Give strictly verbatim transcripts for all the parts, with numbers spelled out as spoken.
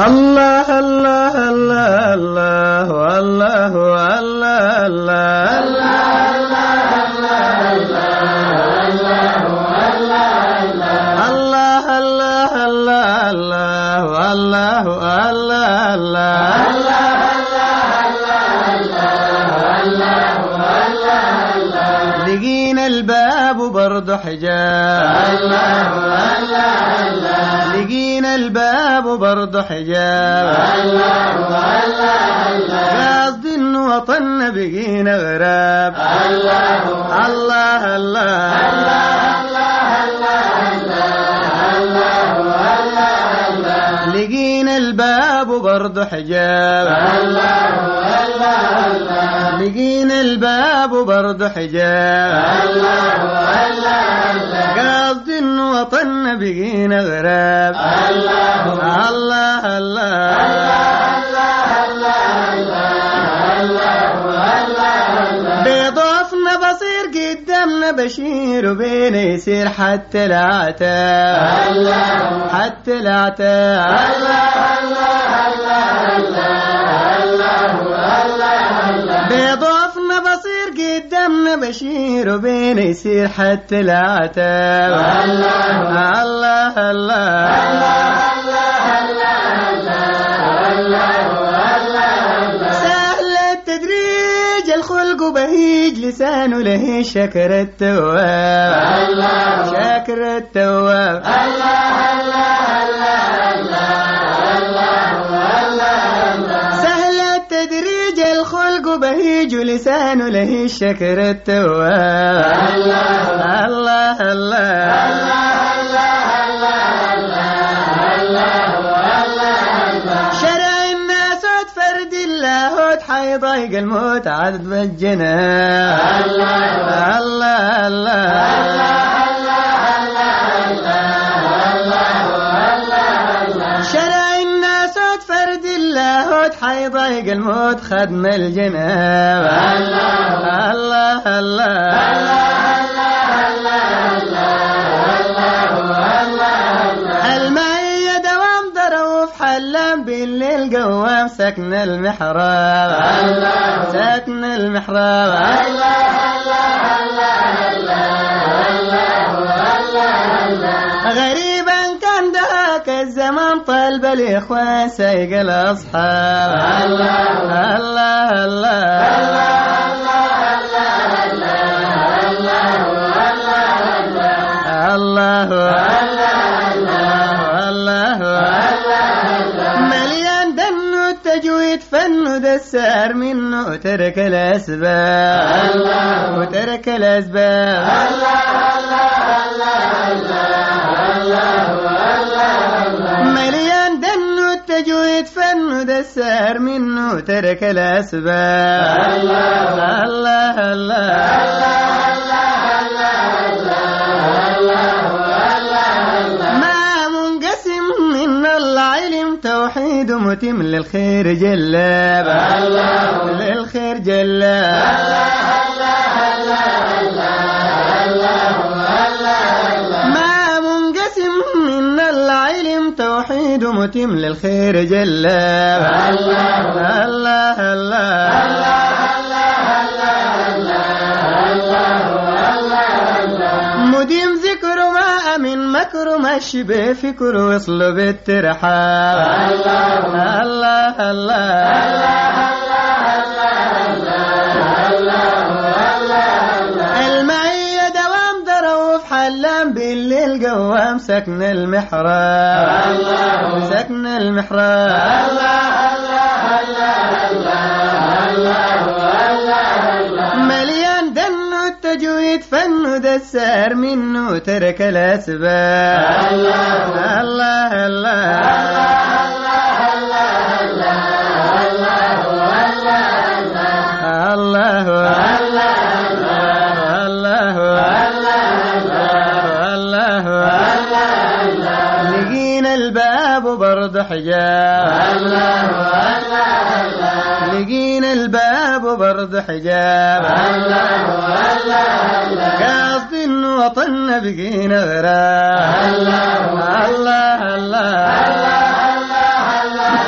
الله الله الله الله الله الله لقينا الباب برضو حجاب الله الله الله لقينا الباب برضو حجاب الله الله الله قصد الوطن بقينا غراب الله الله الله لقينا الباب برضو حجاب الله الله الله لقينا الباب برضو حجاب الله الله قصد الوطن بقينا غراب الله الله الله بيضافنا بصير قدامنا بشير وبين يسير حتى العتاب حتى العتاب بيضافنا بصير قدامنا بشير وبين يسير حتى العتاب الله الله الله سهل التدريج الخلق بهيج لسانه له شكر التواب شكر التواب سهل التدريج الخلق بهيج لسانه له شكر التواب الله الله الله حيضايق الموت عدد بالجنان الله الله الله شرع الناس فرد الله حيضايق الموت خدم الجناب الله الله الله بالليل قوام سكن المحراب الله سكن المحراب الله غريبا كان ذاك الزمان طلب الإخوان سيق الأصحاب الله الله الله الله تجويد فن دسار منه ترك الأسباب الله وترك الأسباب الله مليان دن التجويد فن دسار منه ترك الأسباب الله الله الله توحيد متم للخير جلاب الله للخير جلاب ما منقسم من العلم توحيد متم للخير جلاب الله الله الله مديم ذكر ما من مكر ماشي بفكر وصل بالترحاب الله الله الله المعية دوام دروف حلام بالليل قوام سكن المحراب الله سكن المحراب الله مليان دن التجويد فن دسار منه ترك الأسباب الله الله الله الله لقينا الباب برض حجاب لقينا الباب برض حجاب قصد الوطن بقينا غراب الله الله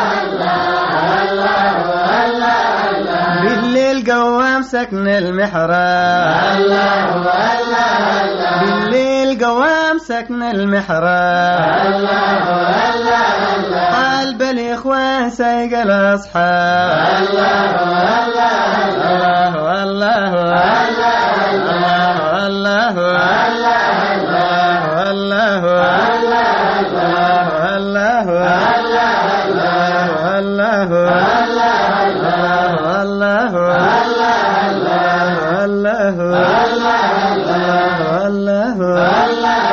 سكن المحراب الله الله الله بالليل قوام سكن المحراب الله الله الله قلب الإخوان سيق الأصحاب الله الله الله الله الله الله الله الله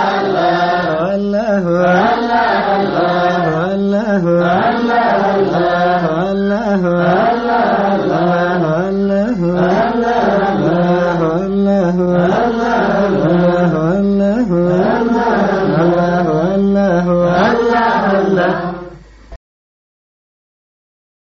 الله